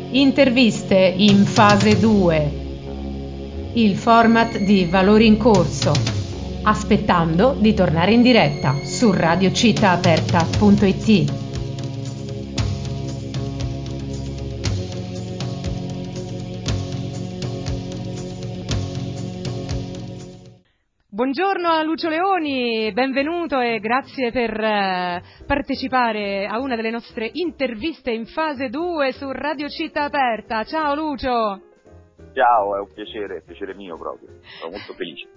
Interviste in fase 2. Il format di Valori in Corso. Aspettando di tornare in diretta su radiocitaaperta.it. Buongiorno a Lucio Leoni, benvenuto e grazie per partecipare a una delle nostre interviste in fase 2 su Radio Città Aperta. Ciao Lucio! Ciao, è un piacere mio proprio, sono molto felice.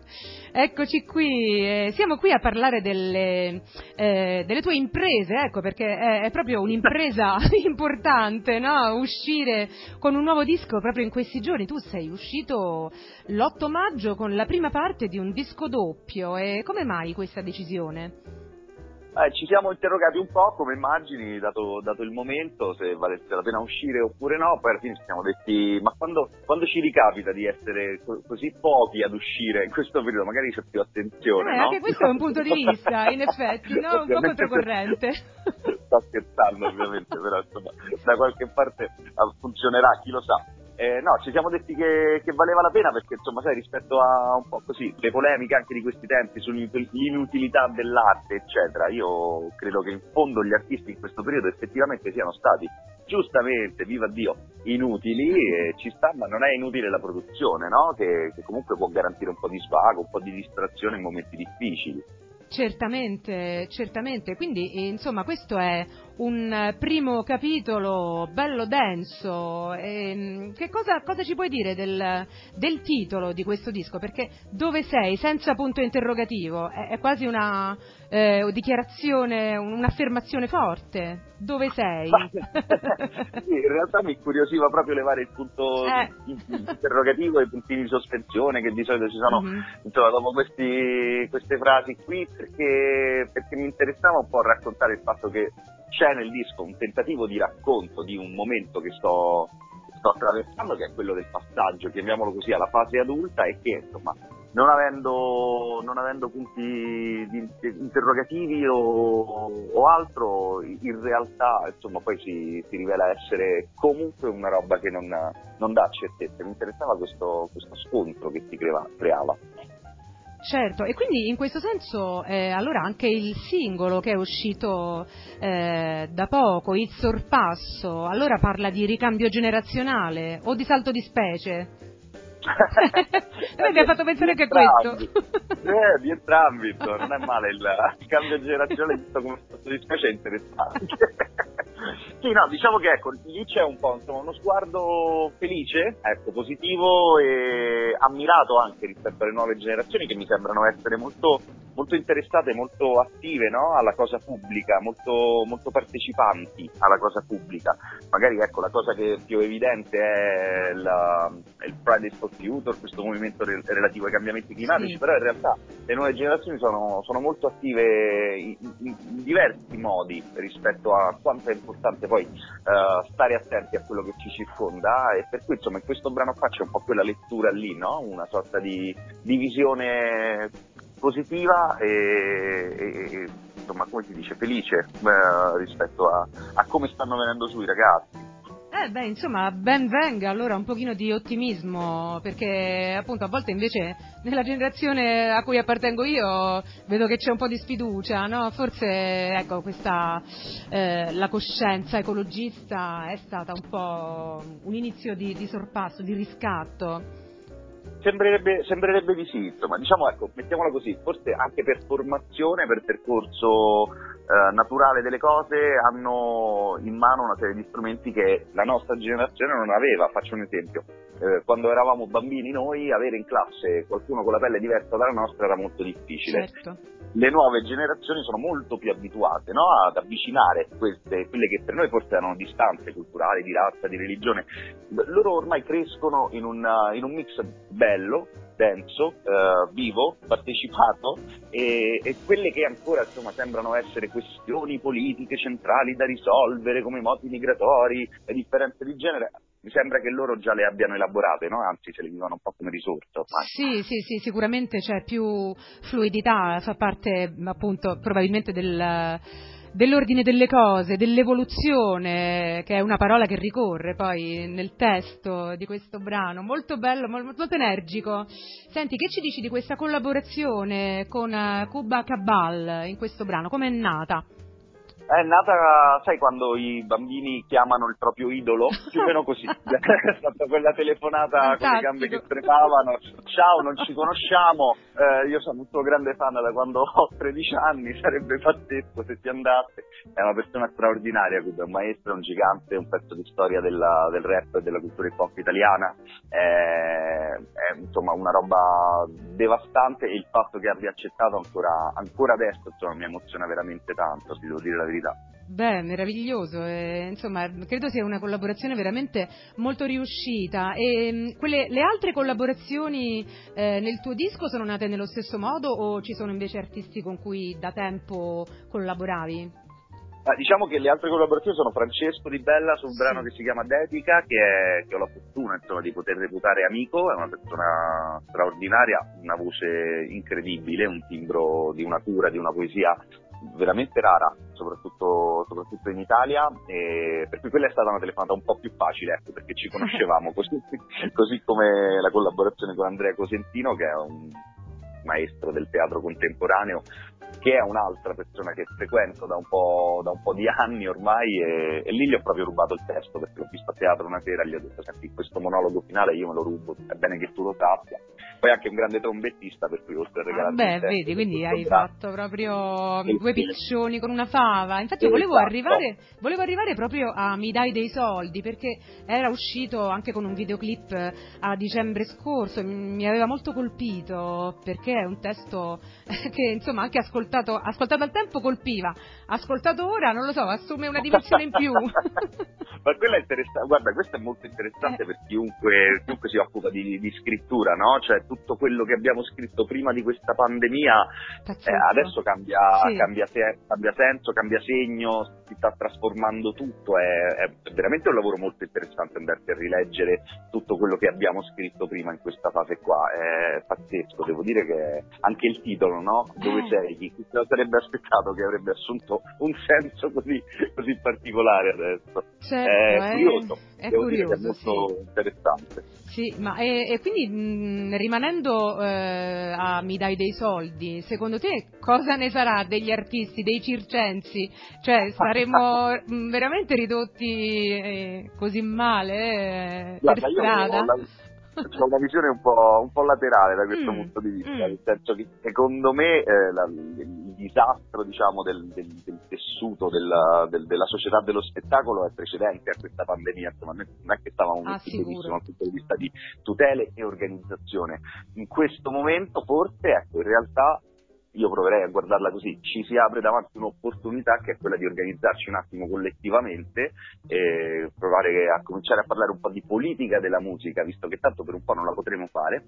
Eccoci qui, siamo qui a parlare delle tue imprese, ecco, perché è proprio un'impresa importante, no? Uscire con un nuovo disco proprio in questi giorni. Tu sei uscito l'8 maggio con la prima parte di un disco doppio, e come mai questa decisione? Ci siamo interrogati un po', come immagini, dato il momento, se valesse la pena uscire oppure no. Poi alla fine ci siamo detti, ma quando ci ricapita di essere così pochi ad uscire in questo periodo, magari c'è più attenzione, no? Anche questo è un punto di vista, in effetti, no? Un po' controcorrente. Sto scherzando ovviamente, però insomma, da qualche parte funzionerà, chi lo sa. No, ci siamo detti che valeva la pena perché, insomma, sai, rispetto a un po' così le polemiche anche di questi tempi sull'inutilità dell'arte, eccetera, io credo che in fondo gli artisti in questo periodo effettivamente siano stati giustamente, viva Dio, inutili, e ci sta, ma non è inutile la produzione, no? Che comunque può garantire un po' di svago, un po' di distrazione in momenti difficili. Certamente, quindi insomma questo è un primo capitolo bello denso. Che cosa ci puoi dire del titolo di questo disco? Perché dove sei? Senza punto interrogativo, è quasi una dichiarazione, un'affermazione forte. Dove sei? Sì, in realtà mi incuriosiva proprio levare il punto interrogativo e i puntini di sospensione che di solito ci sono, insomma, dopo queste frasi qui, perché mi interessava un po' raccontare il fatto che c'è nel disco un tentativo di racconto di un momento che sto attraversando, che è quello del passaggio, chiamiamolo così, alla fase adulta, e che, insomma, non avendo punti interrogativi o altro, in realtà, insomma, poi si rivela essere comunque una roba che non dà certezza. Mi interessava questo scontro che si creava. Certo, e quindi in questo senso allora anche il singolo che è uscito da poco, Il Sorpasso, allora parla di ricambio generazionale o di salto di specie? A me mi ha fatto pensare anche a questo. Di entrambi, insomma, non è male il cambio generazionale, visto come salto di specie, è interessante. Sì, no, diciamo che ecco, lì c'è un po', insomma, uno sguardo felice, ecco, positivo e ammirato anche rispetto alle nuove generazioni, che mi sembrano essere molto, molto interessate, molto attive, no? Alla cosa pubblica, molto, molto partecipanti alla cosa pubblica. Magari, ecco, la cosa che è più evidente è il Fridays for Future, questo movimento relativo ai cambiamenti climatici, sì. Però in realtà le nuove generazioni sono molto attive in diversi modi rispetto a quanto è importante poi stare attenti a quello che ci circonda, e per cui, insomma, in questo brano qua c'è un po' quella lettura lì, no? Una sorta di visione positiva e insomma, come si dice, felice rispetto a come stanno venendo su i ragazzi. Insomma, ben venga allora un pochino di ottimismo, perché appunto a volte invece nella generazione a cui appartengo io vedo che c'è un po' di sfiducia, no? Forse, ecco, questa la coscienza ecologista è stata un po' un inizio di sorpasso, di riscatto. Sembrerebbe di sì, insomma, diciamo, ecco, mettiamola così, forse anche per formazione, per percorso naturale delle cose, hanno in mano una serie di strumenti che la nostra generazione non aveva. Faccio un esempio: quando eravamo bambini noi, avere in classe qualcuno con la pelle diversa dalla nostra era molto difficile. Certo. Le nuove generazioni sono molto più abituate, no? Ad avvicinare quelle che per noi forse erano distanze culturali, di razza, di religione. Loro ormai crescono in un mix bello, denso, vivo, partecipato, e quelle che ancora, insomma, sembrano essere questioni politiche centrali da risolvere, come i moti migratori, le differenze di genere, mi sembra che loro già le abbiano elaborate, no? Anzi, se le vivono un po' come risorse ormai. Sì, sicuramente c'è più fluidità, fa parte appunto probabilmente del dell'ordine delle cose, dell'evoluzione, che è una parola che ricorre poi nel testo di questo brano, molto bello, molto energico. Senti, che ci dici di questa collaborazione con Kuba Cabal in questo brano? Com'è nata? È nata, sai, quando i bambini chiamano il proprio idolo? Più o meno così. È stata quella telefonata con le gambe che tremavano. Ciao, non ci conosciamo. Io sono un tuo grande fan da quando ho 13 anni. Sarebbe pazzesco se ti andasse. È una persona straordinaria, è un maestro, un gigante, un pezzo di storia del rap e della cultura hip hop italiana. È insomma una roba devastante, e il fatto che abbia accettato ancora adesso, insomma, mi emoziona veramente tanto, ti devo dire la verità. Beh, meraviglioso, insomma, credo sia una collaborazione veramente molto riuscita. E le altre collaborazioni nel tuo disco sono nate nello stesso modo, o ci sono invece artisti con cui da tempo collaboravi? Diciamo che le altre collaborazioni sono Francesco Di Bella sul brano che si chiama Dedica, che ho la fortuna, insomma, di poter reputare amico. È una persona straordinaria, una voce incredibile, un timbro di una cura, di una poesia veramente rara, soprattutto in Italia, e per cui quella è stata una telefonata un po' più facile, ecco, perché ci conoscevamo, così come la collaborazione con Andrea Cosentino, che è un maestro del teatro contemporaneo, che è un'altra persona che frequento da un po' di anni ormai, e lì gli ho proprio rubato il testo, perché l'ho visto a teatro una sera e gli ho detto: senti, questo monologo finale io me lo rubo, è bene che tu lo sappia. Poi anche un grande trombettista, per cui oltre a regalarmi il testo, vedi, quindi hai fatto proprio due piccioni con una fava. Infatti io volevo arrivare proprio a Mi dai dei soldi, perché era uscito anche con un videoclip a dicembre scorso, mi aveva molto colpito, perché è un testo che insomma anche ascoltato al tempo colpiva, ascoltato ora non lo so, assume una dimensione in più. Ma quella è interessante, guarda, questo è molto interessante per chiunque si occupa di scrittura, no? Cioè tutto quello che abbiamo scritto prima di questa pandemia adesso cambia senso, cambia segno, si sta trasformando tutto. È veramente un lavoro molto interessante andarsi a rileggere tutto quello che abbiamo scritto prima in questa fase qua. È pazzesco, devo dire che anche il titolo, no? Dove sei? Chi se lo sarebbe aspettato che avrebbe assunto un senso così particolare adesso? Certo, È curioso, è devo curioso, dire che è molto interessante. Sì, ma e quindi rimanendo a Mi dai dei soldi, secondo te cosa ne sarà degli artisti, dei circensi? Cioè saremo veramente ridotti così male per Guarda, io strada? ho una visione un po' laterale da questo punto di vista, nel senso che secondo me il disastro, diciamo, del tessuto della società dello spettacolo è precedente a questa pandemia. Insomma, non è che stavamo messi benissimo dal punto di vista di tutele e organizzazione. In questo momento forse, ecco, in realtà io proverei a guardarla così: ci si apre davanti un'opportunità, che è quella di organizzarci un attimo collettivamente e provare a cominciare a parlare un po' di politica della musica, visto che tanto per un po' non la potremo fare.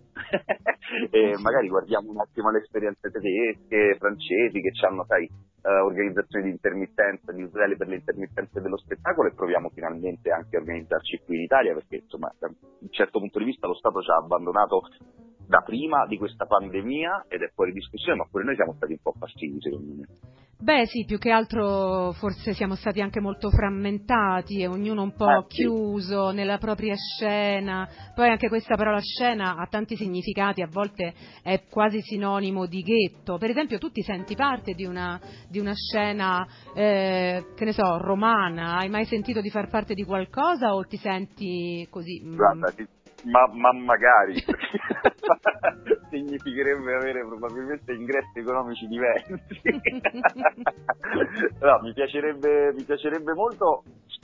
E magari guardiamo un attimo le esperienze tedesche, francesi, che hanno, sai, organizzazioni di intermittenza, di tutele per le intermittenze dello spettacolo, e proviamo finalmente anche a organizzarci qui in Italia, perché insomma da un certo punto di vista lo Stato ci ha abbandonato da prima di questa pandemia ed è fuori discussione, ma pure noi siamo stati un po' passivi, secondo me. Beh sì, più che altro forse siamo stati anche molto frammentati e ognuno un po' chiuso nella propria scena. Poi anche questa parola scena ha tanti significati, a volte è quasi sinonimo di ghetto. Per esempio, tu ti senti parte di una scena, che ne so, romana? Hai mai sentito di far parte di qualcosa o ti senti così? Guarda, ma magari significherebbe avere probabilmente ingressi economici diversi. No, mi piacerebbe molto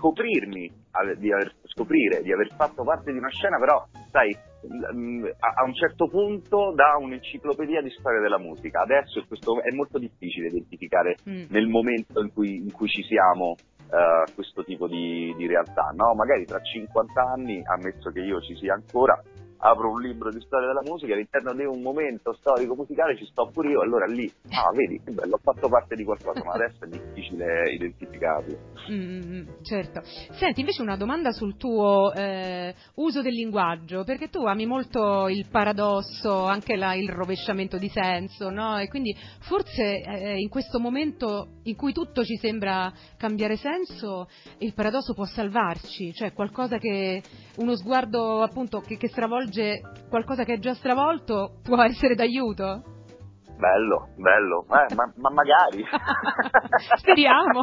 scoprire di aver fatto parte di una scena, però sai, a un certo punto da un'enciclopedia di storia della musica. Adesso è molto difficile identificare nel momento in cui ci siamo questo tipo di realtà, no? Magari tra 50 anni, ammesso che io ci sia ancora, apro un libro di storia della musica, all'interno di un momento storico musicale ci sto pure io, allora lì, vedi, che bello, ho fatto parte di qualcosa, ma adesso è difficile identificarlo. Certo. Senti, invece una domanda sul tuo uso del linguaggio, perché tu ami molto il paradosso, anche il rovesciamento di senso, no? E quindi forse in questo momento in cui tutto ci sembra cambiare senso, il paradosso può salvarci, cioè qualcosa che, uno sguardo appunto che stravolge qualcosa che è già stravolto, può essere d'aiuto? Bello, ma magari. Speriamo.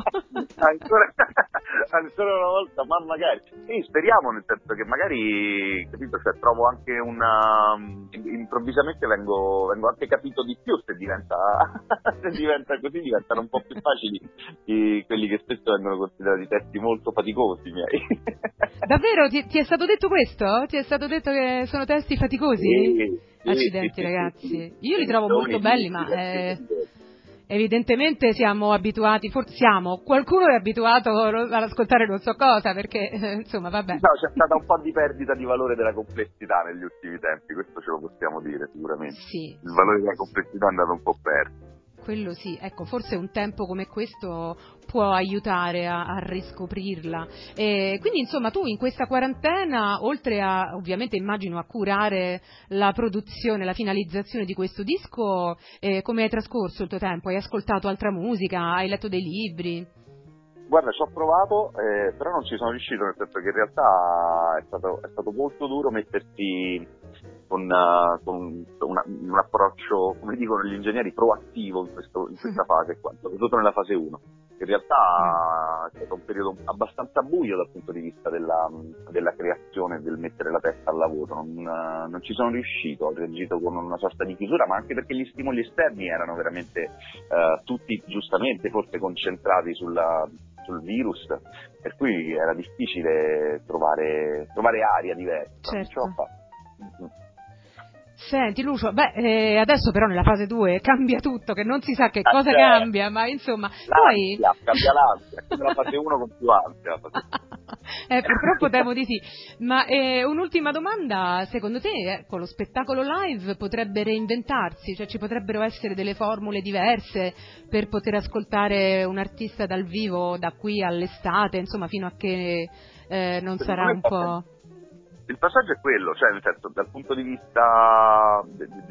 ancora una volta, ma magari. Sì, speriamo, nel senso che magari, capito, cioè, trovo anche improvvisamente vengo anche capito di più se diventa così, diventano un po' più facili quelli che spesso vengono considerati testi molto faticosi miei. Davvero? Ti è stato detto questo? Ti è stato detto che sono testi faticosi? Accidenti, Sì, ragazzi. Io li trovo milioni molto belli, ma di evidentemente siamo abituati, forse qualcuno è abituato ad ascoltare non so cosa, perché insomma, vabbè. No, c'è stata un po' di perdita di valore della complessità negli ultimi tempi, questo ce lo possiamo dire sicuramente. Sì, Il valore della complessità è andato un po' perso. quello sì, ecco, forse un tempo come questo può aiutare a riscoprirla. Quindi, insomma, tu in questa quarantena, oltre a, ovviamente immagino, a curare la produzione, la finalizzazione di questo disco, come hai trascorso il tuo tempo? Hai ascoltato altra musica? Hai letto dei libri? Guarda, ci ho provato, però non ci sono riuscito, nel senso che in realtà è stato molto duro mettersi con un approccio, come dicono gli ingegneri, proattivo in questa fase qua, soprattutto nella fase 1. In realtà è stato un periodo abbastanza buio dal punto di vista della creazione, del mettere la testa al lavoro. Non ci sono riuscito, ho reagito con una sorta di chiusura, ma anche perché gli stimoli esterni erano veramente tutti giustamente forse concentrati sul virus, per cui era difficile trovare aria diversa. Certo. Ce l'ho fatta. Senti Lucio, adesso però nella fase 2 cambia tutto, che non si sa che cosa cambia, ma insomma... Cambia l'ansia, come la fase 1 con più ansia. Purtroppo temo di sì, ma un'ultima domanda, secondo te con lo spettacolo live potrebbe reinventarsi, cioè ci potrebbero essere delle formule diverse per poter ascoltare un artista dal vivo da qui all'estate, insomma fino a che non sarà un po'... Il passaggio è quello, cioè nel senso, dal punto di vista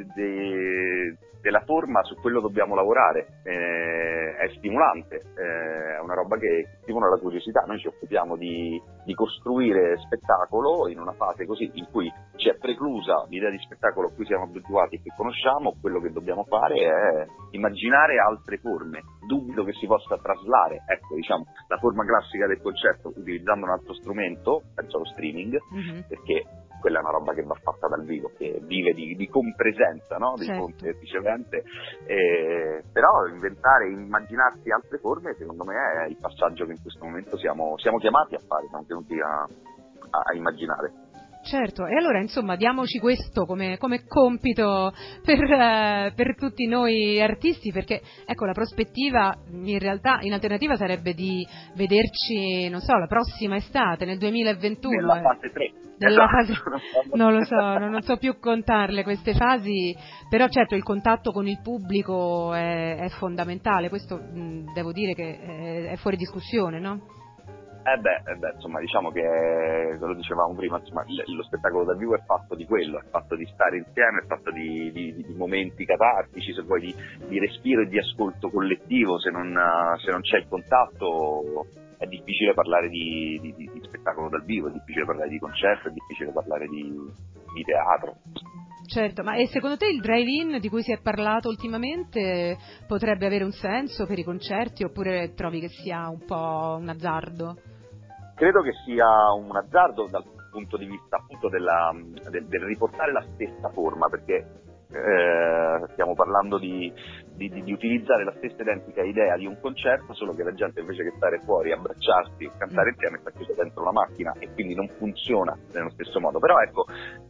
della forma su quello dobbiamo lavorare, è stimolante, è una roba che stimola la curiosità. Noi ci occupiamo di costruire spettacolo in una fase così in cui ci è preclusa l'idea di spettacolo a cui siamo abituati e che conosciamo. Quello che dobbiamo fare è immaginare altre forme. Dubito che si possa traslare, ecco, diciamo, la forma classica del concerto utilizzando un altro strumento, penso allo streaming, perché quella è una roba che va fatta dal vivo, che vive di compresenza, no? Di fonte ricevente, però immaginarsi altre forme, secondo me è il passaggio che in questo momento siamo chiamati a fare, siamo tenuti a immaginare. Certo, e allora insomma diamoci questo come compito per tutti noi artisti, perché ecco la prospettiva in realtà in alternativa sarebbe di vederci, non so, la prossima estate, nel 2021. Nella fase 3. Non lo so, non so più contarle queste fasi, però certo il contatto con il pubblico è fondamentale, questo devo dire che è fuori discussione, no? Insomma, diciamo che, lo dicevamo prima, insomma, lo spettacolo dal vivo è fatto di quello, è fatto di stare insieme, è fatto di momenti catartici, se vuoi, di respiro e di ascolto collettivo. Se non c'è il contatto è difficile parlare di spettacolo dal vivo, è difficile parlare di concerto, è difficile parlare di teatro. Certo, ma e secondo te il drive-in di cui si è parlato ultimamente potrebbe avere un senso per i concerti, oppure trovi che sia un po' un azzardo? Credo che sia un azzardo dal punto di vista appunto del riportare la stessa forma, perché stiamo parlando di utilizzare la stessa identica idea di un concerto, solo che la gente invece che stare fuori, abbracciarsi e cantare insieme sta chiusa dentro la macchina e quindi non funziona nello stesso modo. Però ecco,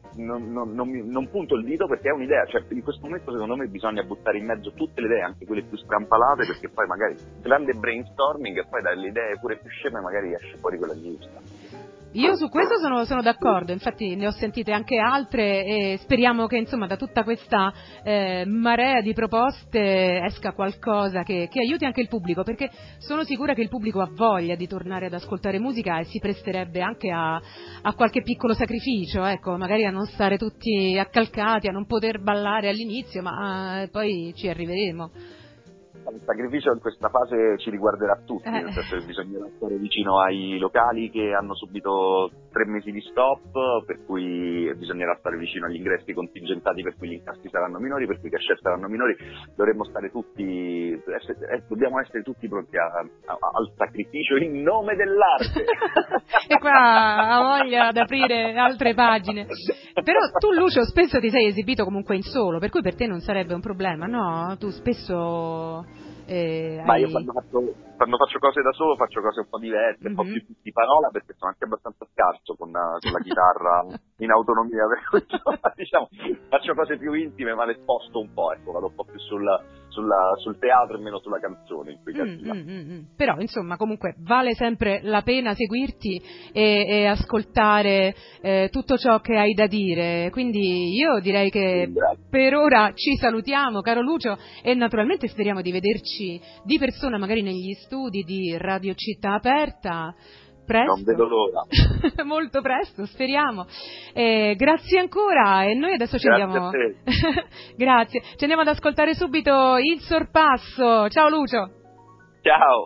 non punto il dito perché è un'idea, cioè in questo momento secondo me bisogna buttare in mezzo tutte le idee, anche quelle più strampalate, perché poi magari grande brainstorming e poi dalle idee pure più sceme magari esce fuori quella giusta. Io su questo sono d'accordo, infatti ne ho sentite anche altre e speriamo che insomma da tutta questa marea di proposte esca qualcosa che aiuti anche il pubblico, perché sono sicura che il pubblico ha voglia di tornare ad ascoltare musica e si presterebbe anche a qualche piccolo sacrificio, ecco, magari a non stare tutti accalcati, a non poter ballare all'inizio, ma poi ci arriveremo. Il sacrificio in questa fase ci riguarderà tutti, nel senso che bisognerà stare vicino ai locali che hanno subito 3 mesi di stop, per cui bisognerà stare vicino agli ingressi contingentati, per cui gli incassi saranno minori, per cui i cachet saranno minori. Dovremmo stare tutti, dobbiamo essere tutti pronti al sacrificio in nome dell'arte. E qua ha voglia di aprire altre pagine. Però tu, Lucio, spesso ti sei esibito comunque in solo, per cui per te non sarebbe un problema, no? Tu spesso Ma io quando faccio cose da solo faccio cose un po' diverse, un po' più di parola, perché sono anche abbastanza scarso con la chitarra in autonomia, per cui diciamo faccio cose più intime, ma le sposto un po', ecco, vado un po' più sul teatro e meno sulla canzone in quei casi là. Però insomma comunque vale sempre la pena seguirti e ascoltare tutto ciò che hai da dire, quindi io direi che per ora ci salutiamo, caro Lucio, e naturalmente speriamo di vederci di persona magari negli studi di Radio Città Aperta presto. Non vedo l'ora. Molto presto, speriamo. Grazie ancora, e noi adesso ci andiamo. A te. Grazie. Ci andiamo ad ascoltare subito Il Sorpasso. Ciao Lucio. Ciao.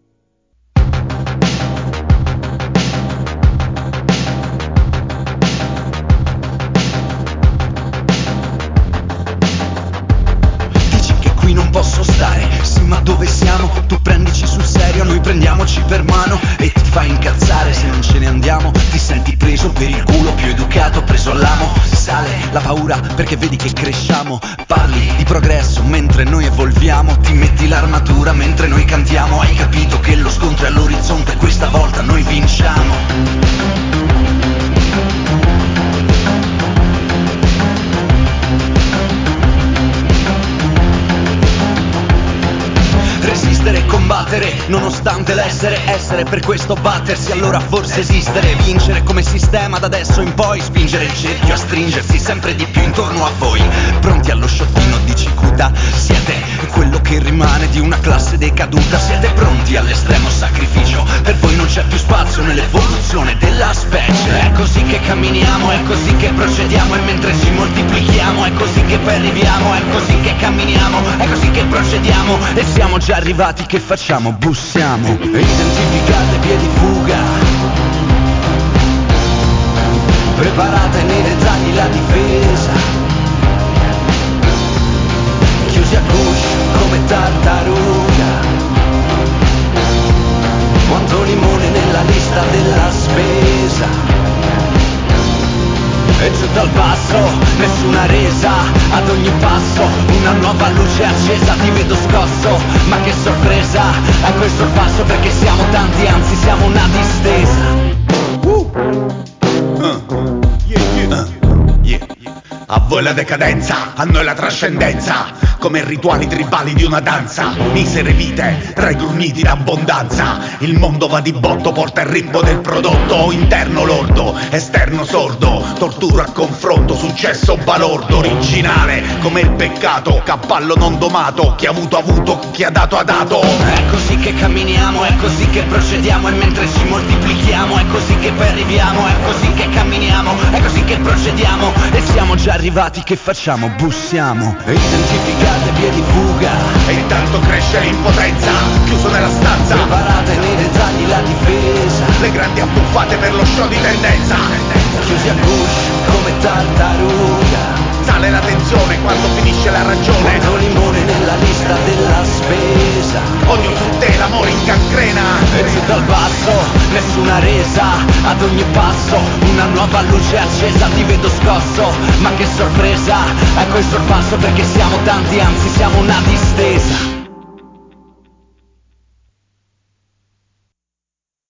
Dici che qui non posso stare, sì, ma dove siamo? Tu prendici sul serio, noi prendiamoci per mano e ti fai incazzare. Se non ce ne andiamo ti senti preso per il culo, più educato, preso all'amo. Sale la paura perché vedi che cresciamo. Parli di progresso mentre noi evolviamo. Ti metti l'armatura mentre noi cantiamo. Hai capito che lo scontro è all'orizzonte, questa volta noi vinciamo. Resistere e combattere, nonostante essere per questo battersi, allora forse esistere, vincere come sistema da adesso in poi, spingere il cerchio a stringersi sempre di più intorno a voi, pronti allo sciottino di cicuta, siete quello che rimane di una classe decaduta, siete pronti all'estremo sacrificio, per voi non c'è più spazio nell'evoluzione della specie, è così che camminiamo, è così che procediamo, e mentre ci moltiplichiamo, è così che poi arriviamo, è così che camminiamo, è così che procediamo, e siamo già arrivati, che facciamo? Bussiamo. Identificate via di fuga, preparate nei dettagli la difesa, chiusi a guscio come tartaruga, quanto limone nella lista della spesa. E giù dal basso, nessuna resa, ad ogni passo una nuova luce accesa, ti vedo scosso, ma che sorpresa, è questo il passo perché siamo tanti, anzi siamo una distesa. A voi la decadenza, a noi la trascendenza, come rituali tribali di una danza. Misere vite, tra i grugniti d'abbondanza. Il mondo va di botto, porta il ritmo del prodotto. Interno lordo, esterno sordo, tortura a confronto, successo balordo. Originale, come il peccato, cavallo non domato. Chi ha avuto, chi ha dato ha dato. È così che camminiamo, è così che procediamo, e mentre ci moltiplichiamo, è così che poi arriviamo, è così che camminiamo, è così che procediamo, e siamo già arrivati, che facciamo? Bussiamo. Identificate vie di fuga, E intanto cresce l'impotenza, chiuso nella stanza. preparate nei dettagli la difesa, Le grandi abbuffate per lo show di tendenza. chiusi a guscio come tartaruga, Sale la tensione quando finisce la ragione. quanto limone nella lista della spesa. Odio su te, l'amore in cancrena. E giù dal basso, nessuna resa, ad ogni passo una nuova luce accesa, ti vedo scosso, ma che sorpresa, è questo il passo perché siamo tanti, anzi siamo una distesa.